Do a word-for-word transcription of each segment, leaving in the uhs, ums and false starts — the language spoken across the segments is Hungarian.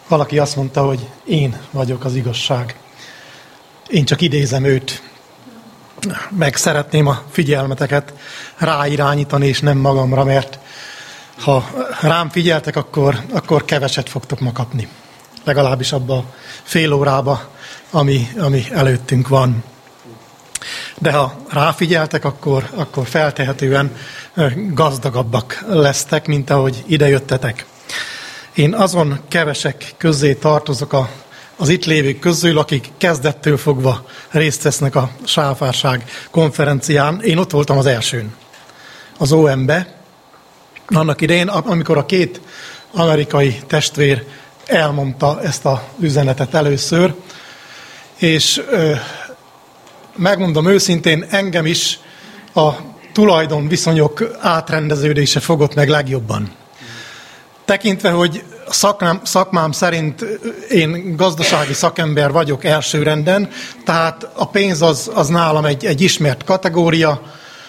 Valaki azt mondta, hogy én vagyok az igazság. Én csak idézem őt. Meg szeretném a figyelmeteket ráirányítani, és nem magamra, mert ha rám figyeltek, akkor, akkor keveset fogtok ma kapni. Legalábbis abba a fél órába, ami, ami előttünk van. De ha ráfigyeltek, akkor, akkor feltehetően gazdagabbak lesztek, mint ahogy idejöttetek. Én azon kevesek közé tartozok a, az itt lévők közül, akik kezdettől fogva részt vesznek a Sáfárság konferencián. Én ott voltam az elsőn, az o em-be. Annak idején, amikor a két amerikai testvér elmondta ezt az üzenetet először, és ö, megmondom őszintén, engem is a tulajdonviszonyok átrendeződése fogott meg legjobban. Tekintve, hogy szakmám, szakmám szerint én gazdasági szakember vagyok elsőrenden, tehát a pénz az, az nálam egy, egy ismert kategória.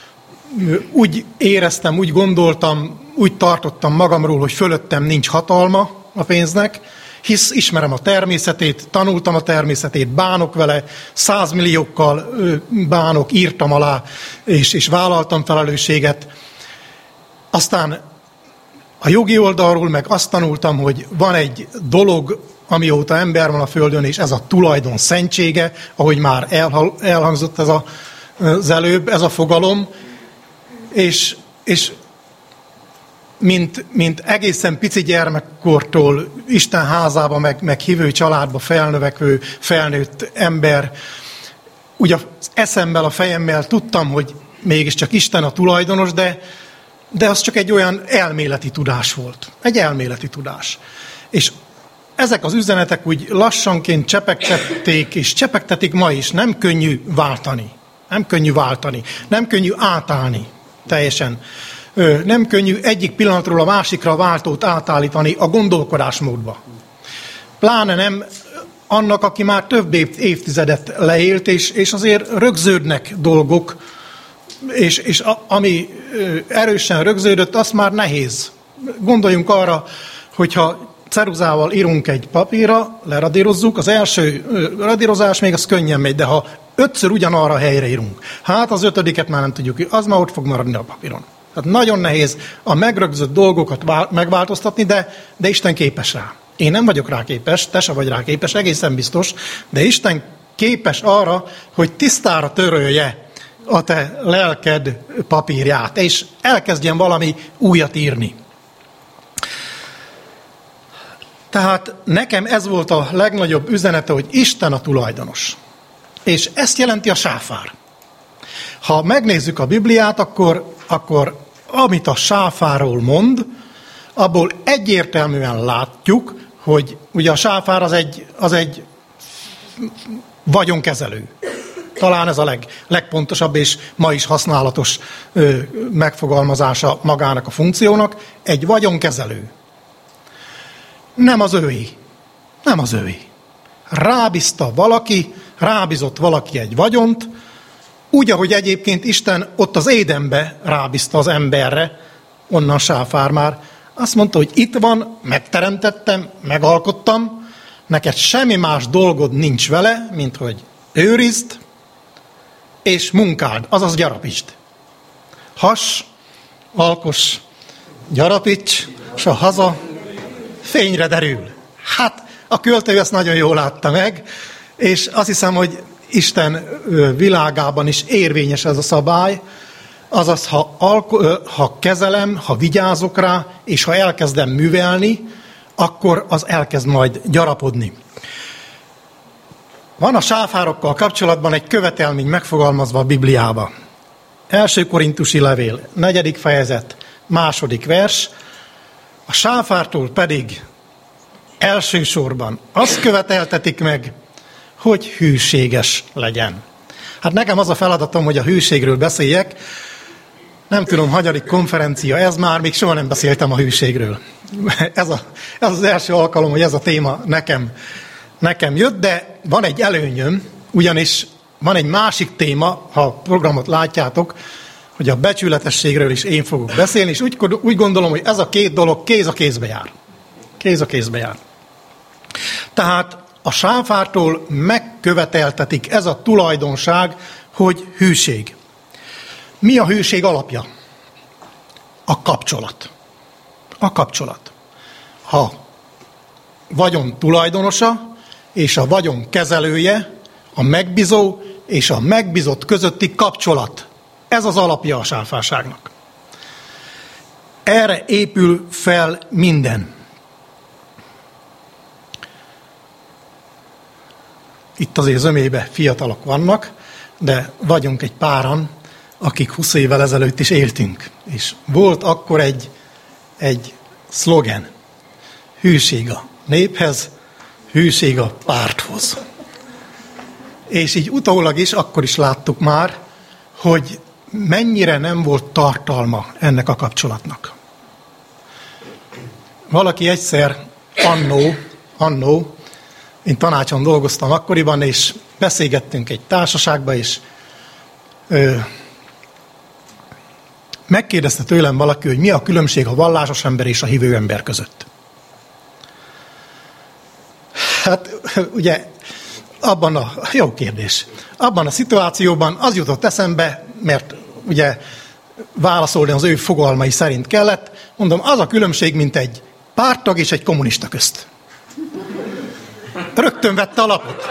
Úgy éreztem, úgy gondoltam, úgy tartottam magamról, hogy fölöttem nincs hatalma a pénznek, hisz ismerem a természetét, tanultam a természetét, bánok vele, százmilliókkal bánok, írtam alá, és, és vállaltam felelősséget. Aztán a jogi oldalról meg azt tanultam, hogy van egy dolog, amióta ember van a Földön, és ez a tulajdon szentsége, ahogy már elhangzott ez a, az előbb, ez a fogalom, és, és mint, mint egészen pici gyermekkortól Isten házába, meg, meg hívő családba felnövekvő, felnőtt ember, úgy az eszemmel, a fejemmel tudtam, hogy mégiscsak Isten a tulajdonos, de De az csak egy olyan elméleti tudás volt. Egy elméleti tudás. És ezek az üzenetek úgy lassanként csepegtették, és csepegtetik ma is. Nem könnyű váltani. Nem könnyű váltani. Nem könnyű átállni teljesen. Nem könnyű egyik pillanatról a másikra a váltót átállítani a gondolkodásmódba. Pláne nem annak, aki már több évtizedet leélt, és, és azért rögződnek dolgok, És, és a, ami erősen rögződött, az már nehéz. Gondoljunk arra, hogyha ceruzával írunk egy papírra, leradírozzuk, az első radírozás még az könnyen megy, de ha ötször ugyanarra a helyre írunk, hát az ötödiket már nem tudjuk, az már ott fog maradni a papíron. Tehát nagyon nehéz a megrögzött dolgokat megváltoztatni, de, de Isten képes rá. Én nem vagyok rá képes, te se vagy rá képes, egészen biztos, de Isten képes arra, hogy tisztára törölje a te lelked papírját, és elkezdjen valami újat írni. Tehát nekem ez volt a legnagyobb üzenete, hogy Isten a tulajdonos. És ezt jelenti a sáfár. Ha megnézzük a Bibliát, akkor, akkor amit a sáfárról mond, abból egyértelműen látjuk, hogy ugye a sáfár az egy, az egy vagyonkezelő. Talán ez a leg, legpontosabb és ma is használatos ö, megfogalmazása magának a funkciónak. Egy vagyonkezelő. Nem az ői. Nem az ői. Rábízta valaki, rábízott valaki egy vagyont, úgy, ahogy egyébként Isten ott az Édenbe rábízta az emberre, onnan sáfár már. Azt mondta, hogy itt van, megteremtettem, megalkottam, neked semmi más dolgod nincs vele, mint hogy őrizd, és munkáld, azaz gyarapítsd. Hass, alkos, gyarapíts, és a haza fényre derül. Hát a költő ezt nagyon jól látta meg, és azt hiszem, hogy Isten világában is érvényes ez a szabály, azaz, ha, alko- ha kezelem, ha vigyázok rá, és ha elkezdem művelni, akkor az elkezd majd gyarapodni. Van a sáfárokkal kapcsolatban egy követelmény megfogalmazva a Bibliába. Első Korintusi levél, negyedik fejezet, második vers. A sáfártól pedig elsősorban azt követeltetik meg, hogy hűséges legyen. Hát nekem az a feladatom, hogy a hűségről beszéljek. Nem tudom, hanyadik konferencia ez már, még soha nem beszéltem a hűségről. Ez, a, ez az első alkalom, hogy ez a téma nekem Nekem jött, de van egy előnyöm, ugyanis van egy másik téma, ha a programot látjátok, hogy a becsületességről is én fogok beszélni, és úgy, úgy gondolom, hogy ez a két dolog kéz a kézbe jár. Kéz a kézbe jár. Tehát a sáfártól megköveteltetik, ez a tulajdonság, hogy hűség. Mi a hűség alapja? A kapcsolat. A kapcsolat. Ha vagyon tulajdonosa és a vagyon kezelője, a megbízó és a megbízott közötti kapcsolat. Ez az alapja a sáfárságnak. Erre épül fel minden. Itt azért zömébe fiatalok vannak, de vagyunk egy páran, akik húsz évvel ezelőtt is éltünk. És volt akkor egy, egy szlogen. Hűség a néphez, hűség a párthoz. És így utólag is, akkor is láttuk már, hogy mennyire nem volt tartalma ennek a kapcsolatnak. Valaki egyszer annó, annó, én tanácson dolgoztam akkoriban, és beszélgettünk egy társaságba, és ö, megkérdezte tőlem valaki, hogy mi a különbség a vallásos ember és a hívő ember között. Hát ugye abban a, jó kérdés, abban a szituációban az jutott eszembe, mert ugye válaszolni az ő fogalmai szerint kellett, mondom, az a különbség, mint egy párttag és egy kommunista közt. Rögtön vette a lapot.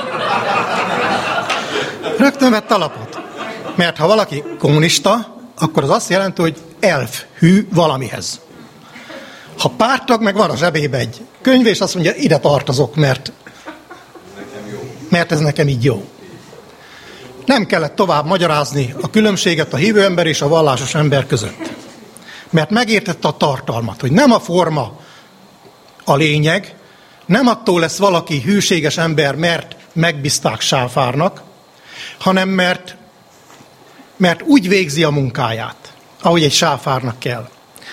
Rögtön vette a lapot. Mert ha valaki kommunista, akkor az azt jelenti, hogy elf, hű valamihez. Ha párttag, meg van a zsebébe egy könyv, és azt mondja, ide tartozok, mert, mert ez nekem így jó. Nem kellett tovább magyarázni a különbséget a hívő ember és a vallásos ember között. Mert megértette a tartalmat, hogy nem a forma a lényeg, nem attól lesz valaki hűséges ember, mert megbízták sáfárnak, hanem mert, mert úgy végzi a munkáját, ahogy egy sáfárnak kell.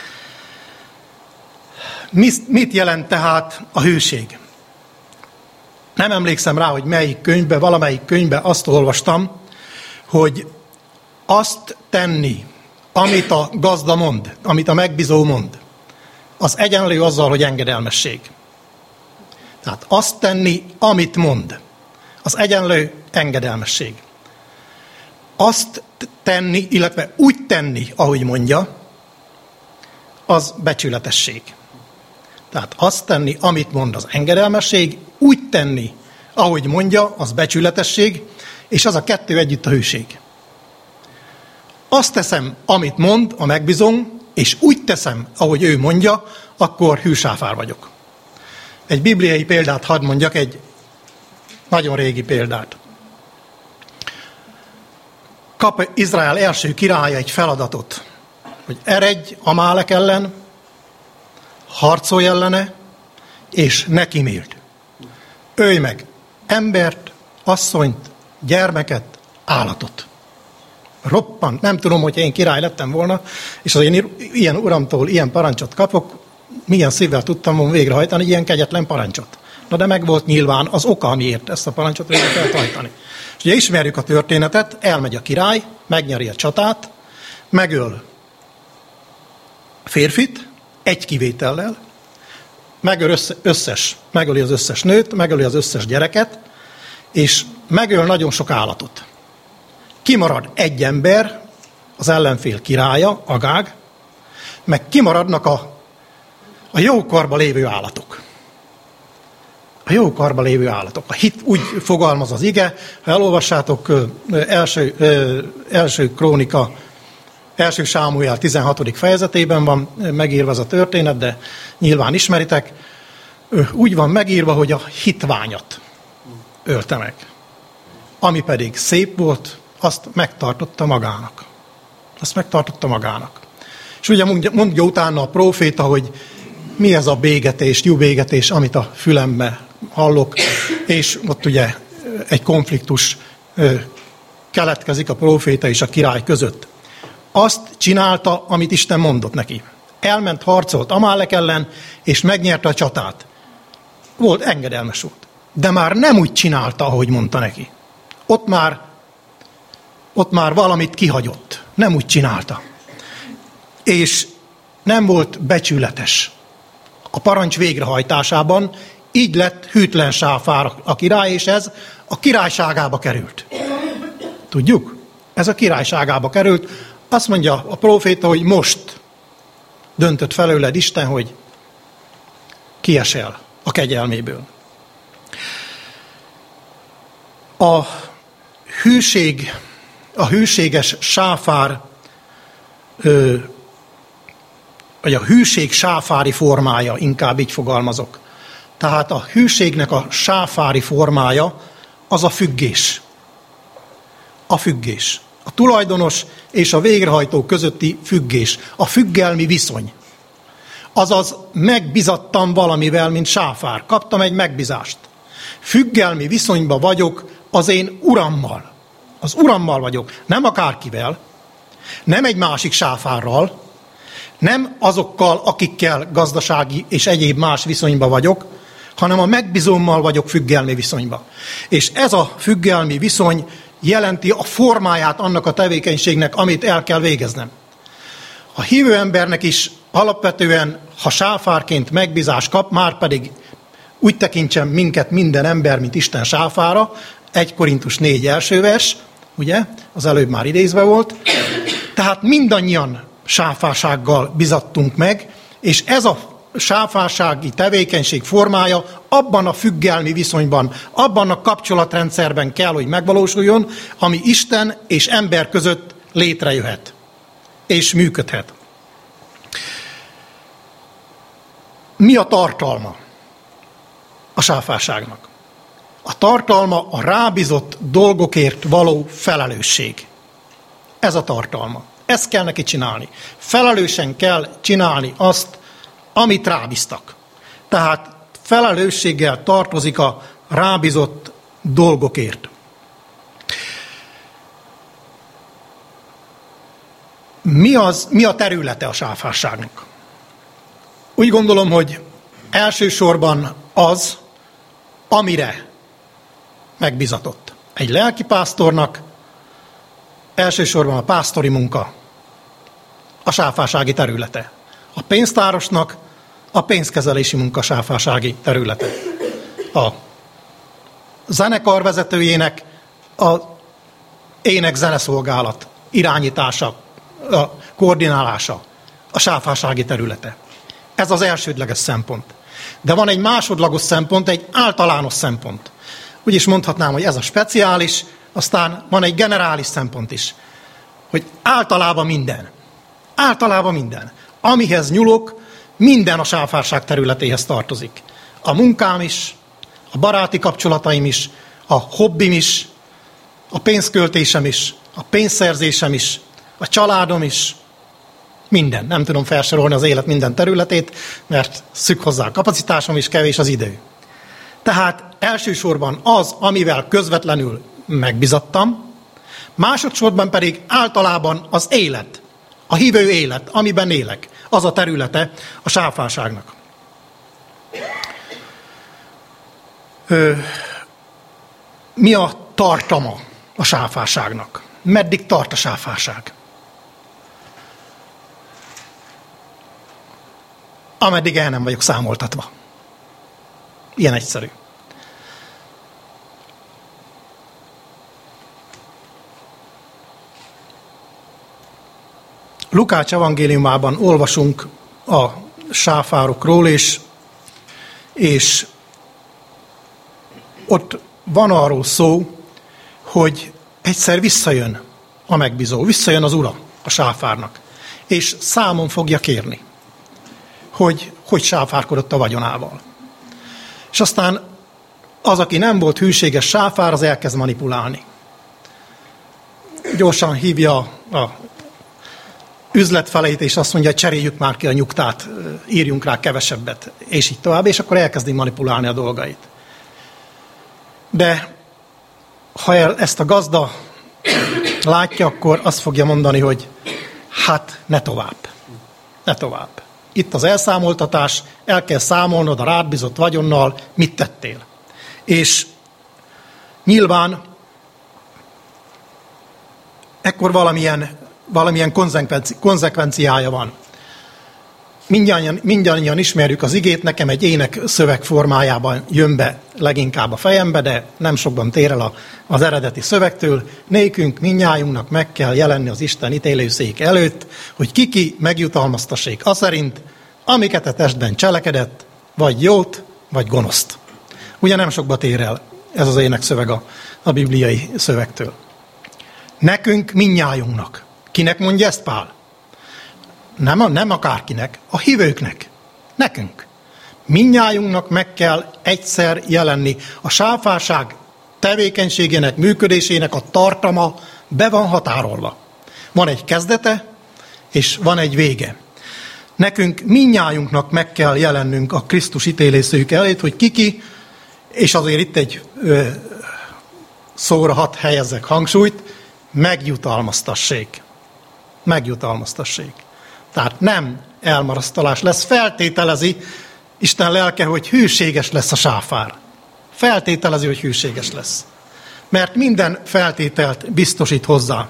Mit jelent tehát a hűség? Nem emlékszem rá, hogy melyik könyvben, valamelyik könyvben azt olvastam, hogy azt tenni, amit a gazda mond, amit a megbízó mond, az egyenlő azzal, hogy engedelmesség. Tehát azt tenni, amit mond, az egyenlő engedelmesség. Azt tenni, illetve úgy tenni, ahogy mondja, az becsületesség. Tehát azt tenni, amit mond, az engedelmesség, úgy tenni, ahogy mondja, az becsületesség, és az a kettő együtt a hűség. Azt teszem, amit mond, a megbízom, és úgy teszem, ahogy ő mondja, akkor hűsáfár vagyok. Egy bibliai példát hadd mondjak, egy nagyon régi példát. Kap Izrael első királya egy feladatot, hogy eredj Amálek ellen, harcolj ellene, és ne kíméld. Ölj meg embert, asszonyt, gyermeket, állatot. Roppant, nem tudom, hogy én király lettem volna, és az én ilyen uramtól ilyen parancsot kapok, milyen szívvel tudtam volna végrehajtani ilyen kegyetlen parancsot. Na de meg volt nyilván az oka, amiért ezt a parancsot végre kell hajtani. És ugye ismerjük a történetet, elmegy a király, megnyeri a csatát, megöl férfit, egy kivétellel, megöl össze, összes, megöli az összes nőt, megöli az összes gyereket, és megöl nagyon sok állatot. Kimarad egy ember, az ellenfél királya, Agág, meg kimaradnak a, a jó karba lévő állatok. A jó karba lévő állatok. A hit úgy fogalmaz az ige, ha elolvassátok első, első krónika, első Sámuel tizenhatodik fejezetében van megírva ez a történet, de nyilván ismeritek. Úgy van megírva, hogy a hitványat ölte meg. Ami pedig szép volt, azt megtartotta magának. Azt megtartotta magának. És ugye mondja utána a próféta, hogy mi ez a bégetés, jó bégetés, amit a fülembe hallok, és ott ugye egy konfliktus keletkezik a próféta és a király között. Azt csinálta, amit Isten mondott neki. Elment, harcolt Amálek ellen, és megnyerte a csatát. Volt, engedelmes volt. De már nem úgy csinálta, ahogy mondta neki. Ott már, ott már valamit kihagyott. Nem úgy csinálta. És nem volt becsületes a parancs végrehajtásában, így lett hűtlen sáfár a király, és ez a királyságába került. Tudjuk? Ez a királyságába került. Azt mondja a próféta, hogy most döntött felőled Isten, hogy kiesel a kegyelméből. A hűség, a hűséges sáfár, ö, vagy a hűség sáfári formája, inkább így fogalmazok. Tehát a hűségnek a sáfári formája az a függés. A függés. A tulajdonos és a végrehajtó közötti függés. A függelmi viszony. Azaz megbizattam valamivel, mint sáfár. Kaptam egy megbízást. Függelmi viszonyban vagyok az én urammal. Az urammal vagyok, nem akárkivel, nem egy másik sáfárral, nem azokkal, akikkel gazdasági és egyéb más viszonyban vagyok, hanem a megbízómmal vagyok függelmi viszonyban. És ez a függelmi viszony jelenti a formáját annak a tevékenységnek, amit el kell végeznem. A hívő embernek is alapvetően, ha sáfárként megbízást kap, már pedig úgy tekintsen minket minden ember, mint Isten sáfára, egy Korintus négy első vers, ugye, az előbb már idézve volt, tehát mindannyian sáfársággal bizattunk meg, és ez a sáfársági tevékenység formája abban a függelmi viszonyban, abban a kapcsolatrendszerben kell, hogy megvalósuljon, ami Isten és ember között létrejöhet, és működhet. Mi a tartalma a sáfárságnak? A tartalma a rábízott dolgokért való felelősség. Ez a tartalma. Ezt kell neki csinálni. Felelősen kell csinálni azt, amit rábíztak. Tehát felelősséggel tartozik a rábízott dolgokért. Mi, az, mi a területe a sáfárságnak? Úgy gondolom, hogy elsősorban az, amire megbizatott. Egy lelkipásztornak elsősorban a pásztori munka, a sáfársági területe. A pénztárosnak a pénzkezelési munka sáfársági területe. A zenekar vezetőjének a ének-zeneszolgálat irányítása, a koordinálása, a sáfársági területe. Ez az elsődleges szempont. De van egy másodlagos szempont, egy általános szempont. Úgy is mondhatnám, hogy ez a speciális, aztán van egy generális szempont is. Hogy általában minden. Általában minden. Amihez nyúlok, minden a sáfárság területéhez tartozik. A munkám is, a baráti kapcsolataim is, a hobbim is, a pénzköltésem is, a pénzszerzésem is, a családom is, minden. Nem tudom felsorolni az élet minden területét, mert szűk hozzá a kapacitásom és kevés az idő. Tehát elsősorban az, amivel közvetlenül megbizattam, másodszorban pedig általában az élet, a hívő élet, amiben élek, az a területe a sáfárságnak. Ö, mi a tartama a sáfárságnak? Meddig tart a sáfárság? Ameddig el nem vagyok számoltatva. Ilyen egyszerű. Lukács evangéliumában olvasunk a sáfárokról, és, és ott van arról szó, hogy egyszer visszajön a megbízó, visszajön az ura a sáfárnak, és számon fogja kérni, hogy hogy sáfárkodott a vagyonával. És aztán az, aki nem volt hűséges sáfár, az elkezd manipulálni. Gyorsan hívja a üzletfeleit, és azt mondja, hogy cseréljük már ki a nyugtát, írjunk rá kevesebbet, és így tovább, és akkor elkezdi manipulálni a dolgait. De ha ezt a gazda látja, akkor azt fogja mondani, hogy hát ne tovább, ne tovább. Itt az elszámoltatás, el kell számolnod a rád bízott vagyonnal, mit tettél. És nyilván ekkor valamilyen, valamilyen konzekvenciája van. mindannyian, mindannyian ismerjük az igét, nekem egy ének szöveg formájában jön be leginkább a fejembe, de nem sokban tér el a, az eredeti szövegtől. Nékünk, mindnyájunknak meg kell jelenni az Isten ítélőszék előtt, hogy kiki megjutalmaztassék aszerint, amiket a testben cselekedett, vagy jót, vagy gonoszt. Ugye nem sokba tér el ez az ének szöveg a, a bibliai szövegtől. Nekünk, mindnyájunknak. Kinek mondja ezt Pál? Nem, nem akárkinek, a hívőknek. Nekünk. Mindnyájunknak meg kell egyszer jelenni. A sáfárság tevékenységének, működésének a tartama be van határolva. Van egy kezdete, és van egy vége. Nekünk mindnyájunknak meg kell jelennünk a Krisztus ítélőszék előtt, hogy kiki, és azért itt egy ö, szóra hadd helyezzek hangsúlyt, megjutalmaztassék. Megjutalmaztassék. Tehát nem elmarasztalás lesz, feltételezi Isten lelke, hogy hűséges lesz a sáfár. Feltételezi, hogy hűséges lesz. Mert minden feltételt biztosít hozzá.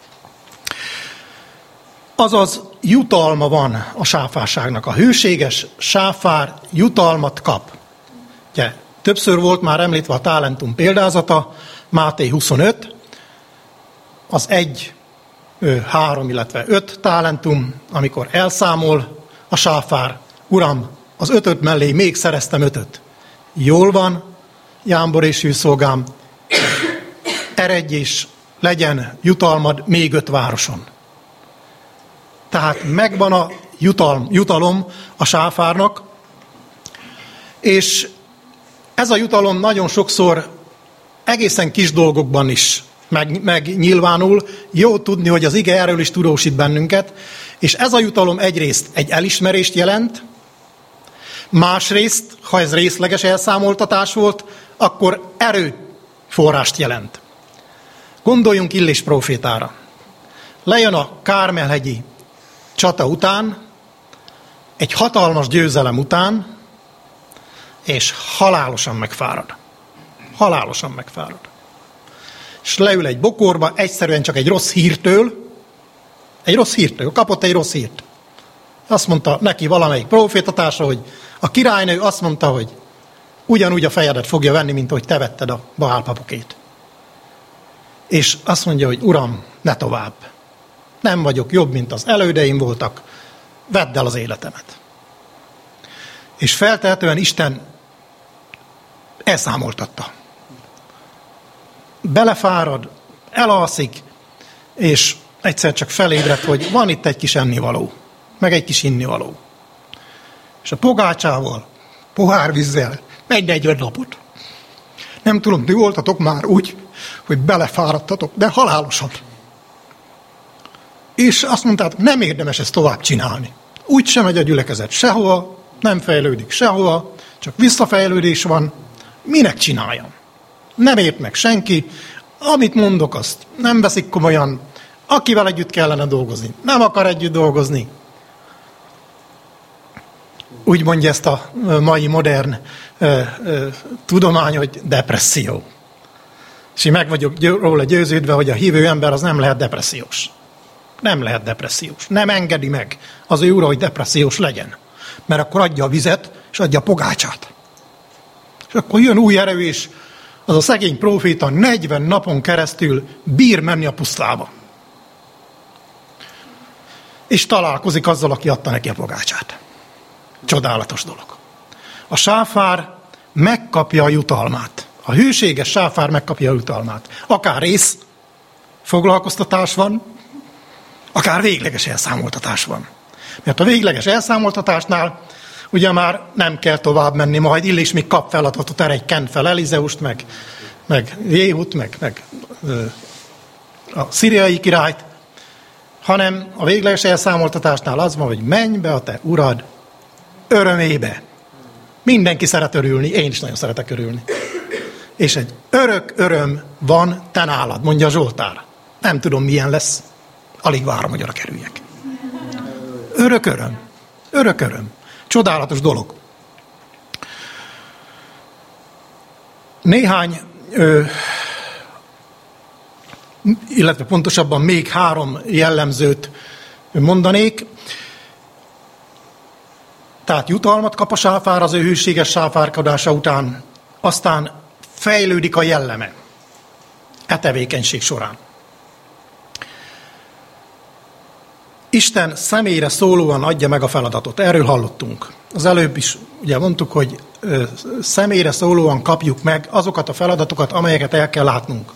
Azaz jutalma van a sáfárságnak. A hűséges sáfár jutalmat kap. Ugye, többször volt már említve a talentum példázata, Máté huszonöt, az egy, három, illetve öt talentum, amikor elszámol a sáfár, uram, az ötöt mellé még szereztem ötöt. Jól van, jámbor és hűszolgám, eredj és legyen jutalmad még öt városon. Tehát megvan a jutalom, jutalom a sáfárnak, és ez a jutalom nagyon sokszor egészen kis dolgokban is meg, megnyilvánul. Jó tudni, hogy az ige erről is tudósít bennünket, és ez a jutalom egyrészt egy elismerést jelent, másrészt, ha ez részleges elszámoltatás volt, akkor erőforrást jelent. Gondoljunk Illés prófétára. Lejön a Kármelhegyi csata után, egy hatalmas győzelem után, és halálosan megfárad. Halálosan megfárad. És leül egy bokorba, egyszerűen csak egy rossz hírtől, egy rossz hírtől, kapott egy rossz hírt. Azt mondta neki valamelyik prófétatársa, hogy a királynő azt mondta, hogy ugyanúgy a fejedet fogja venni, mint ahogy te vetted a Baál papukét. És azt mondja, hogy uram, ne tovább. Nem vagyok jobb, mint az elődeim voltak, vedd el az életemet. És feltehetően Isten elszámoltatta. Belefárad, elalszik, és egyszer csak felébredt, hogy van itt egy kis ennivaló, meg egy kis innivaló. És a pogácsával, pohárvízzel megy negyven napot. Nem tudom, ti voltatok már úgy, hogy belefáradtatok, de halálosan. És azt mondták, nem érdemes ezt tovább csinálni. Úgy sem megy a gyülekezet sehova, nem fejlődik sehova, csak visszafejlődés van. Minek csináljam? Nem ért meg senki. Amit mondok, azt nem veszik komolyan. Akivel együtt kellene dolgozni, nem akar együtt dolgozni. Úgy mondja ezt a mai modern ö, ö, tudomány, hogy depresszió. És én meg vagyok róla győződve, hogy a hívő ember az nem lehet depressziós. Nem lehet depressziós. Nem engedi meg az ő ura, hogy depressziós legyen. Mert akkor adja a vizet, és adja a pogácsát. És akkor jön új erő, és az a szegény próféta negyven napon keresztül bír menni a pusztába. És találkozik azzal, aki adta neki a pogácsát. Csodálatos dolog. A sáfár megkapja a jutalmát. A hűséges sáfár megkapja a jutalmát. Akár rész foglalkoztatás van, akár végleges elszámoltatás van. Mert a végleges elszámoltatásnál ugye már nem kell tovább menni, majd Illés még kap feladatot, erre egy kent fel Elizeust, meg, meg Jéhut, meg, meg ö, a szíriai királyt, hanem a végleges elszámoltatásnál az van, hogy menj be a te urad örömébe. Mindenki szeret örülni, én is nagyon szeretek örülni. És egy örök öröm van te nálad, mondja Zsoltár. Nem tudom, milyen lesz, alig várom, hogy arra kerüljek. Örök öröm, örök öröm. Csodálatos dolog. Néhány, ö, illetve pontosabban még három jellemzőt mondanék. Tehát jutalmat kap a sáfár az ő hűséges sáfárkodása után, aztán fejlődik a jelleme e tevékenység során. Isten személyre szólóan adja meg a feladatot. Erről hallottunk. Az előbb is ugye mondtuk, hogy ö, személyre szólóan kapjuk meg azokat a feladatokat, amelyeket el kell látnunk.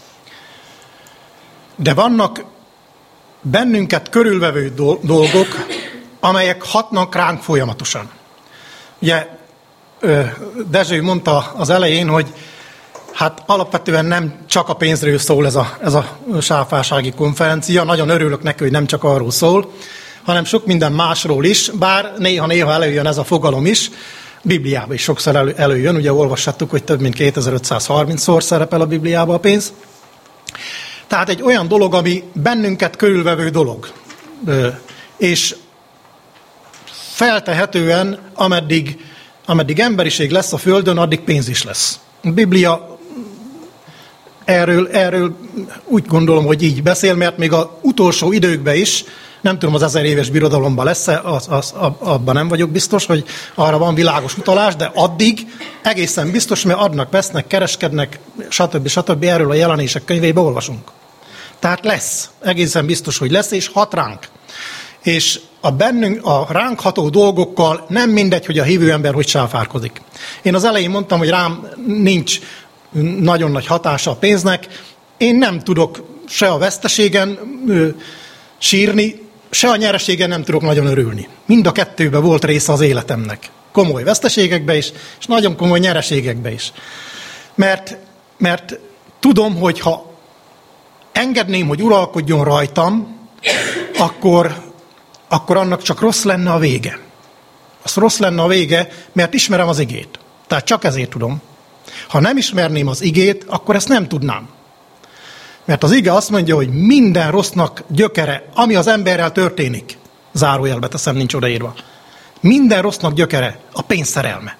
De vannak bennünket körülvevő dolgok, amelyek hatnak ránk folyamatosan. Ugye ö, Dezső mondta az elején, hogy hát alapvetően nem csak a pénzről szól ez a, ez a sáfársági konferencia. Nagyon örülök neki, hogy nem csak arról szól, hanem sok minden másról is, bár néha-néha előjön ez a fogalom is. Bibliában is sokszor elő, előjön, ugye olvashattuk, hogy több mint kétezer-ötszázharmincszor szerepel a Bibliában a pénz. Tehát egy olyan dolog, ami bennünket körülvevő dolog. És feltehetően, ameddig, ameddig emberiség lesz a Földön, addig pénz is lesz. A Biblia erről, erről úgy gondolom, hogy így beszél, mert még az utolsó időkben is, nem tudom, az ezer éves birodalomban lesz-e, az, az, abban nem vagyok biztos, hogy arra van világos utalás, de addig egészen biztos, mert adnak, vesznek, kereskednek, stb. stb. Erről a jelenések könyvében olvasunk. Tehát lesz, egészen biztos, hogy lesz, és hat ránk. És a, bennünk, a ránk ható dolgokkal nem mindegy, hogy a hívő ember hogy sáfárkodik. Én az elején mondtam, hogy rám nincs nagyon nagy hatása a pénznek. Én nem tudok se a veszteségen ö, sírni, se a nyereségen nem tudok nagyon örülni. Mind a kettőben volt része az életemnek. Komoly veszteségekbe is, és nagyon komoly nyereségekbe is. Mert, mert tudom, hogy ha engedném, hogy uralkodjon rajtam, akkor, akkor annak csak rossz lenne a vége. Az rossz lenne a vége, mert ismerem az igét. Tehát csak ezért tudom. Ha nem ismerném az igét, akkor ezt nem tudnám. Mert az ige azt mondja, hogy minden rossznak gyökere, ami az emberrel történik, zárójelbe teszem, nincs odaírva. Minden rossznak gyökere a pénz szerelme.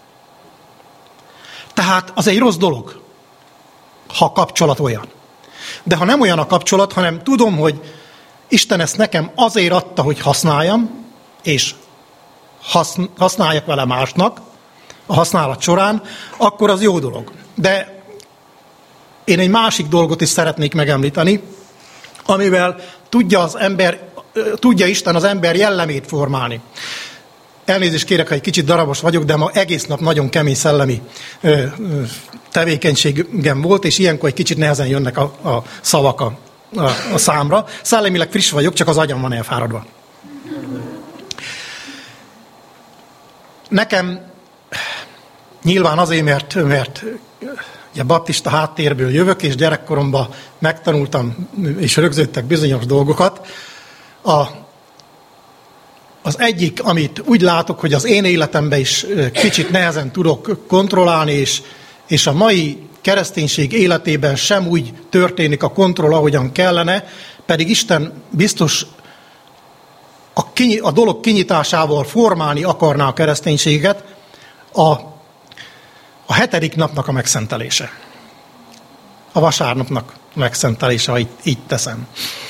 Tehát az egy rossz dolog, ha a kapcsolat olyan. De ha nem olyan a kapcsolat, hanem tudom, hogy Isten ezt nekem azért adta, hogy használjam, és használjak vele másnak a használat során, akkor az jó dolog. De én egy másik dolgot is szeretnék megemlíteni, amivel tudja az ember, tudja Isten az ember jellemét formálni. Elnézést kérek, ha egy kicsit darabos vagyok, de ma egész nap nagyon kemény szellemi tevékenységem volt, és ilyenkor egy kicsit nehezen jönnek a, a szavak a, a, a számra. Szellemileg friss vagyok, csak az agyam van elfáradva. Nekem nyilván azért, mert, mert ugye baptista háttérből jövök, és gyerekkoromban megtanultam, és rögzítettek bizonyos dolgokat. A, az egyik, amit úgy látok, hogy az én életemben is kicsit nehezen tudok kontrollálni, és, és a mai kereszténység életében sem úgy történik a kontroll, ahogyan kellene, pedig Isten biztos a, kinyi, a dolog kinyitásával formálni akarná a kereszténységet, a, a hetedik napnak a megszentelése. A vasárnapnak a megszentelése, ha így, így teszem.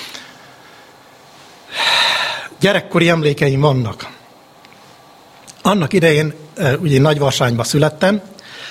Gyerekkori emlékeim vannak. Annak idején, ugye én Nagyvarsányban születtem,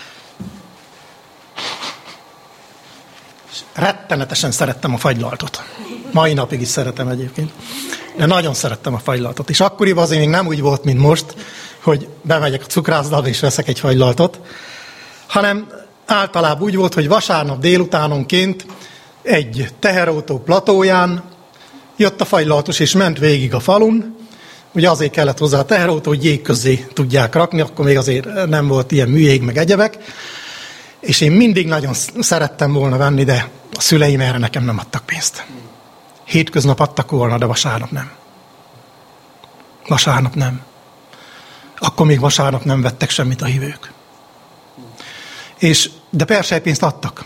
és rettenetesen szerettem a fagylaltot. Mai napig is szeretem egyébként. De nagyon szerettem a fagylaltot. És akkoriban azért még nem úgy volt, mint most, hogy bemegyek a cukrászdába és veszek egy fagylaltot, hanem általában úgy volt, hogy vasárnap délutánonként egy teherautó platóján jött a fagylaltos, és ment végig a falun. Ugye azért kellett hozzá a teherautó, hogy jég közé tudják rakni, akkor még azért nem volt ilyen műjég, meg egyebek. És én mindig nagyon szerettem volna venni, de a szüleim erre nekem nem adtak pénzt. Hétköznap adtak volna, de vasárnap nem. Vasárnap nem. Akkor még vasárnap nem vettek semmit a hívők. És, de perselypénzt adtak.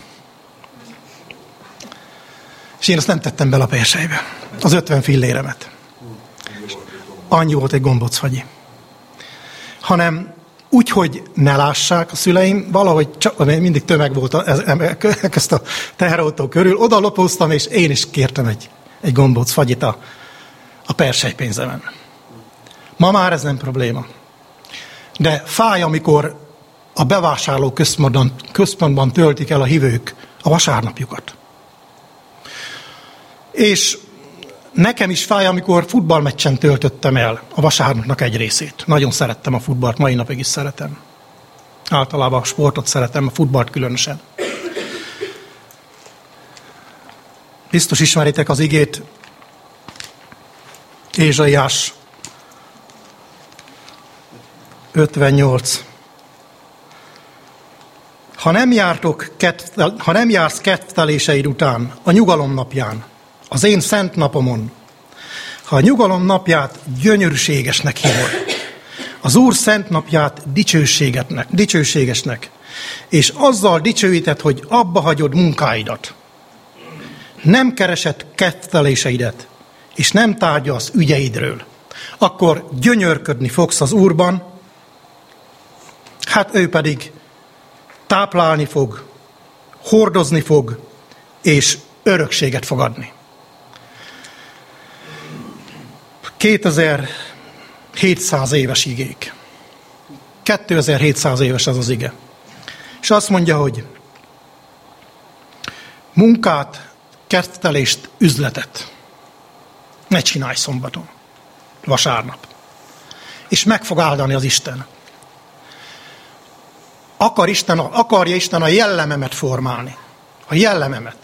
És én azt nem tettem bele a perselybe. Az ötven filléremet. Annyi volt egy gombócfagyi. Hanem úgy, hogy ne lássák a szüleim, valahogy csak, mindig tömeg volt a, ezt a teherautó körül, oda lopóztam, és én is kértem egy, egy gombócfagyit a, a perselypénzemen. Ma már ez nem probléma. De fáj, amikor a bevásárló központban, központban töltik el a hívők a vasárnapjukat. És nekem is fáj, amikor futballmeccsen töltöttem el a vasárnapnak egy részét. Nagyon szerettem a futballt, mai napig is szeretem. Általában a sportot szeretem, a futballt különösen. Biztos ismeritek az igét, Ézsaiás ötvennyolc. Ha nem, jártok, ha nem jársz kedvteléseid után, a nyugalom napján, az én szent napomon, ha a nyugalom napját gyönyörűségesnek hívod, az Úr szent napját dicsőségetnek, dicsőségesnek, és azzal dicsőíted, hogy abba hagyod munkáidat, nem keresed kedvteléseidet, és nem tárgyalsz ügyeidről, akkor gyönyörködni fogsz az Úrban, hát ő pedig táplálni fog, hordozni fog, és örökséget fog adni. kétezer-hétszáz éves igék. kétezer-hétszáz éves ez az ige. És azt mondja, hogy munkát, kedvtelést, üzletet ne csinálj szombaton, vasárnap. És meg fog áldani az Isten. Akar Isten, akarja Isten a jellememet formálni. A jellememet.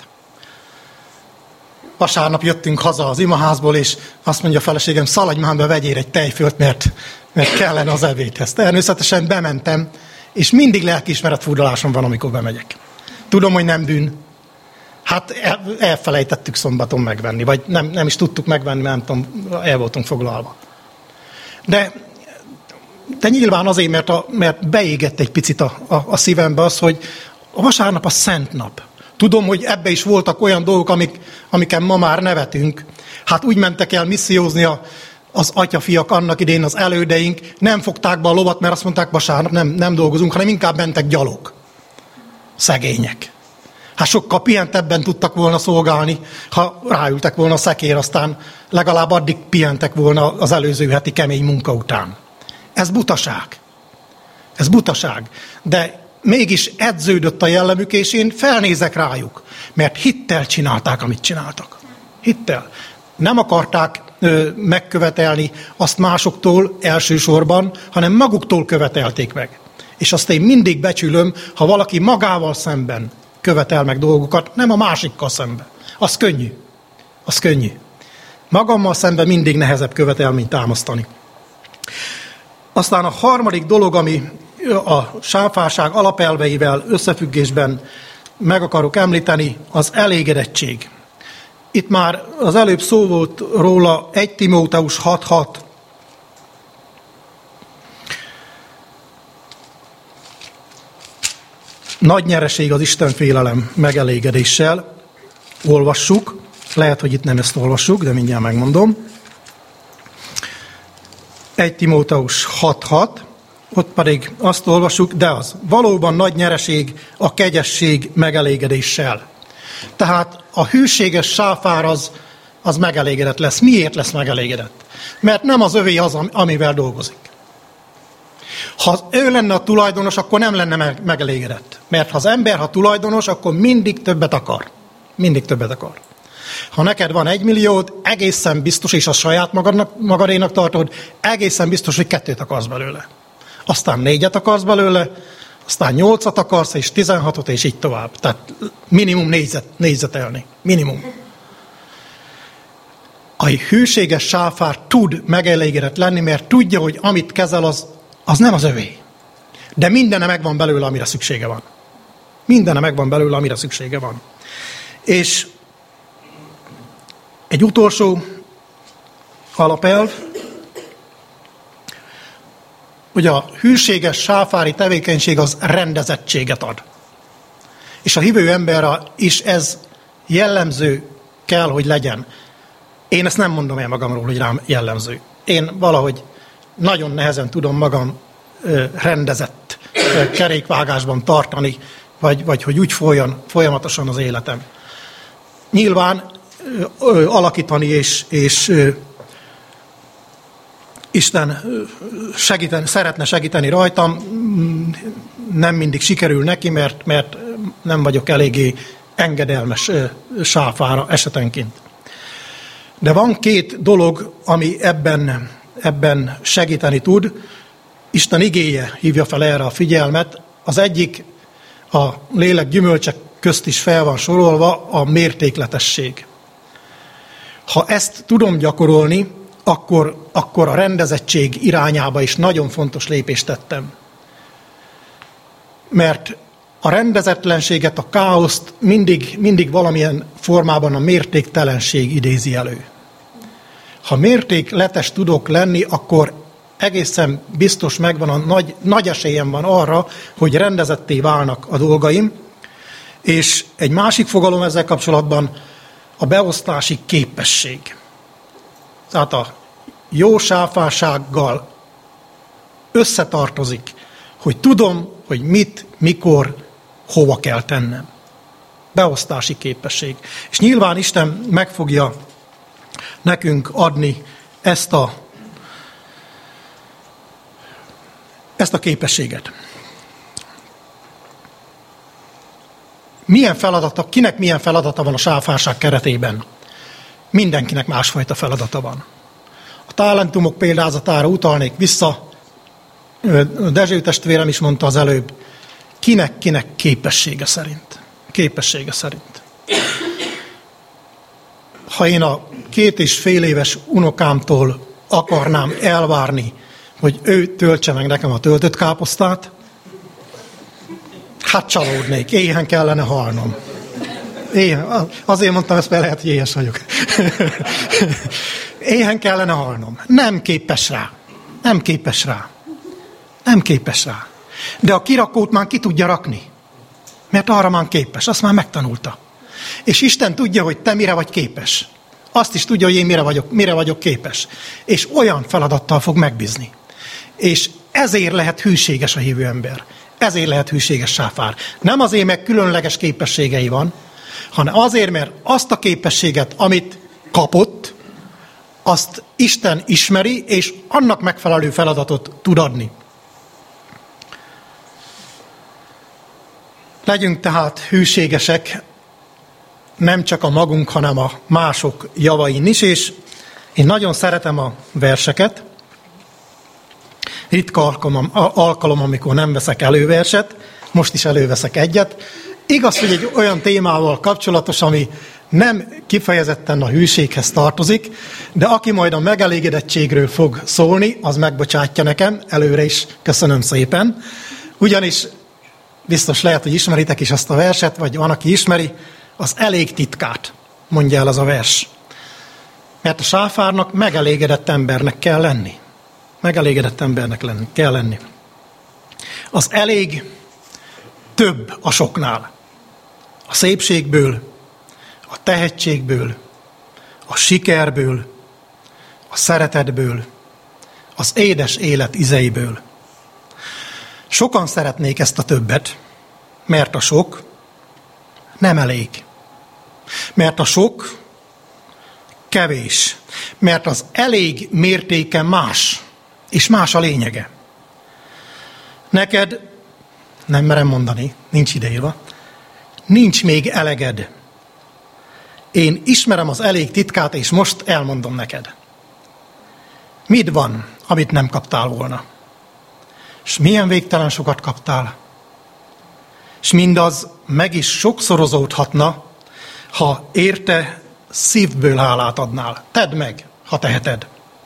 Vasárnap jöttünk haza az imaházból, és azt mondja a feleségem, szaladj már be, vegyél egy tejfölt, mert, mert kellene az ebédhez. Természetesen bementem, és mindig lelkiismeretfurdalásom van, amikor bemegyek. Tudom, hogy nem bűn. Hát el, elfelejtettük szombaton megvenni, vagy nem, nem is tudtuk megvenni, mert nem tudom, el voltunk foglalva. De, de nyilván azért, mert, a, mert beégett egy picit a, a, a szívembe az, hogy a vasárnap a szent nap. Tudom, hogy ebbe is voltak olyan dolgok, amik, amiken ma már nevetünk. Hát úgy mentek el missziózni a, az atyafiak annak idén, az elődeink, nem fogták be a lovat, mert azt mondták, vasárnap nem, nem dolgozunk, hanem inkább mentek gyalog. Szegények. Hát sokkal pihentebben tudtak volna szolgálni, ha ráültek volna a szekér, aztán legalább addig pihentek volna az előző heti kemény munka után. Ez butaság. Ez butaság. De mégis edződött a jellemük, és én felnézek rájuk, mert hittel csinálták, amit csináltak. Hittel. Nem akarták ö, megkövetelni azt másoktól elsősorban, hanem maguktól követelték meg. És azt én mindig becsülöm, ha valaki magával szemben követel meg dolgokat, nem a másikkal szemben. Az könnyű. Az könnyű. Magammal szemben mindig nehezebb követelményt támasztani. Aztán a harmadik dolog, ami a sáfárság alapelveivel összefüggésben meg akarok említeni, az elégedettség. Itt már az előbb szó volt róla, egy Timóteus hat hat. Nagy nyereség az Istenfélelem megelégedéssel. Olvassuk. Lehet, hogy itt nem ezt olvassuk, de mindjárt megmondom. egy Timóteus hat hat. Ott pedig azt olvassuk, de az valóban nagy nyereség a kegyesség megelégedéssel. Tehát a hűséges sáfár az, az megelégedett lesz. Miért lesz megelégedett? Mert nem az övé az, amivel dolgozik. Ha ő lenne a tulajdonos, akkor nem lenne megelégedett. Mert ha az ember, ha tulajdonos, akkor mindig többet akar. Mindig többet akar. Ha neked van egy milliód, egészen biztos, és a saját magadnak, magadénak tartod, egészen biztos, hogy kettőt akarsz belőle. Aztán négyet akarsz belőle, aztán nyolcat akarsz, és tizenhatot, és így tovább. Tehát minimum négyzet, négyzetelni. Minimum. A hűséges sáfár tud megelégedett lenni, mert tudja, hogy amit kezel, az, az nem az övé. De mindene megvan belőle, amire szüksége van. Mindene megvan belőle, amire szüksége van. És egy utolsó alapelv, hogy a hűséges sáfári tevékenység az rendezettséget ad. És a hívő emberre is ez jellemző kell, hogy legyen. Én ezt nem mondom el magamról, hogy rám jellemző. Én valahogy nagyon nehezen tudom magam rendezett kerékvágásban tartani, vagy, vagy hogy úgy folyjon folyamatosan az életem. Nyilván alakítani és, és Isten segíteni, szeretne segíteni rajtam, nem mindig sikerül neki, mert, mert nem vagyok eléggé engedelmes sáfára esetenként. De van két dolog, ami ebben, ebben segíteni tud. Isten igéje hívja fel erre a figyelmet. Az egyik, a lélek gyümölcsek közt is fel van sorolva, a mértékletesség. Ha ezt tudom gyakorolni, akkor, akkor a rendezettség irányába is nagyon fontos lépést tettem. Mert a rendezetlenséget, a káoszt mindig, mindig valamilyen formában a mértéktelenség idézi elő. Ha mértékletes tudok lenni, akkor egészen biztos megvan, a nagy, nagy esélyem van arra, hogy rendezetté válnak a dolgaim, és egy másik fogalom ezzel kapcsolatban a beosztási képesség. Tehát a jó sáfársággal összetartozik, hogy tudom, hogy mit, mikor, hova kell tennem. Beosztási képesség. És nyilván Isten meg fogja nekünk adni ezt a, ezt a képességet. Milyen feladata, kinek milyen feladata van a sáfárság keretében? Mindenkinek másfajta feladata van. A talentumok példázatára utalnék vissza, Dezső testvérem is mondta az előbb, kinek-kinek képessége szerint. Képessége szerint. Ha én a két és fél éves unokámtól akarnám elvárni, hogy ő töltse meg nekem a töltött káposztát, hát csalódnék, éhen kellene halnom. Éhen, azért mondtam ezt, mert lehet, hogy éhes vagyok. Éhen kellene halnom. Nem képes rá. Nem képes rá. Nem képes rá. De a kirakót már ki tudja rakni. Mert arra már képes, azt már megtanulta. És Isten tudja, hogy te mire vagy képes. Azt is tudja, hogy én mire vagyok, mire vagyok képes. És olyan feladattal fog megbízni. És ezért lehet hűséges a hívő ember. Ezért lehet hűséges sáfár. Nem azért, mert különleges képességei van, hanem azért, mert azt a képességet, amit kapott, azt Isten ismeri, és annak megfelelő feladatot tud adni. Legyünk tehát hűségesek, nem csak a magunk, hanem a mások javain is, és én nagyon szeretem a verseket. Ritka alkalom, alkalom, amikor nem veszek előverset, most is előveszek egyet. Igaz, hogy egy olyan témával kapcsolatos, ami nem kifejezetten a hűséghez tartozik, de aki majd a megelégedettségről fog szólni, az megbocsátja nekem, előre is köszönöm szépen. Ugyanis biztos lehet, hogy ismeritek is azt a verset, vagy van, aki ismeri, az elég titkát, mondja el az a vers. Mert a sáfárnak megelégedett embernek kell lenni. Megelégedett embernek lenni, kell lenni. Az elég több a soknál. A szépségből, a tehetségből, a sikerből, a szeretetből, az édes élet ízeiből. Sokan szeretnék ezt a többet, mert a sok nem elég. Mert a sok kevés. Mert az elég mértéke más, és más a lényege. Neked, nem merem mondani, nincs ideírva, nincs még eleged. Én ismerem az elég titkát, és most elmondom neked. Mit van, amit nem kaptál volna? És milyen végtelen sokat kaptál? És mindaz meg is sokszorozódhatna, ha érte szívből hálát adnál. Tedd meg, ha teheted.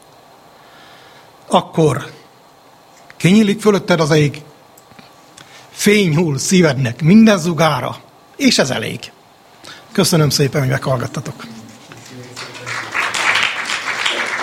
Akkor kinyílik fölötted az ég, fény hull szívednek minden zugára, és ez elég. Köszönöm szépen, hogy meghallgattatok.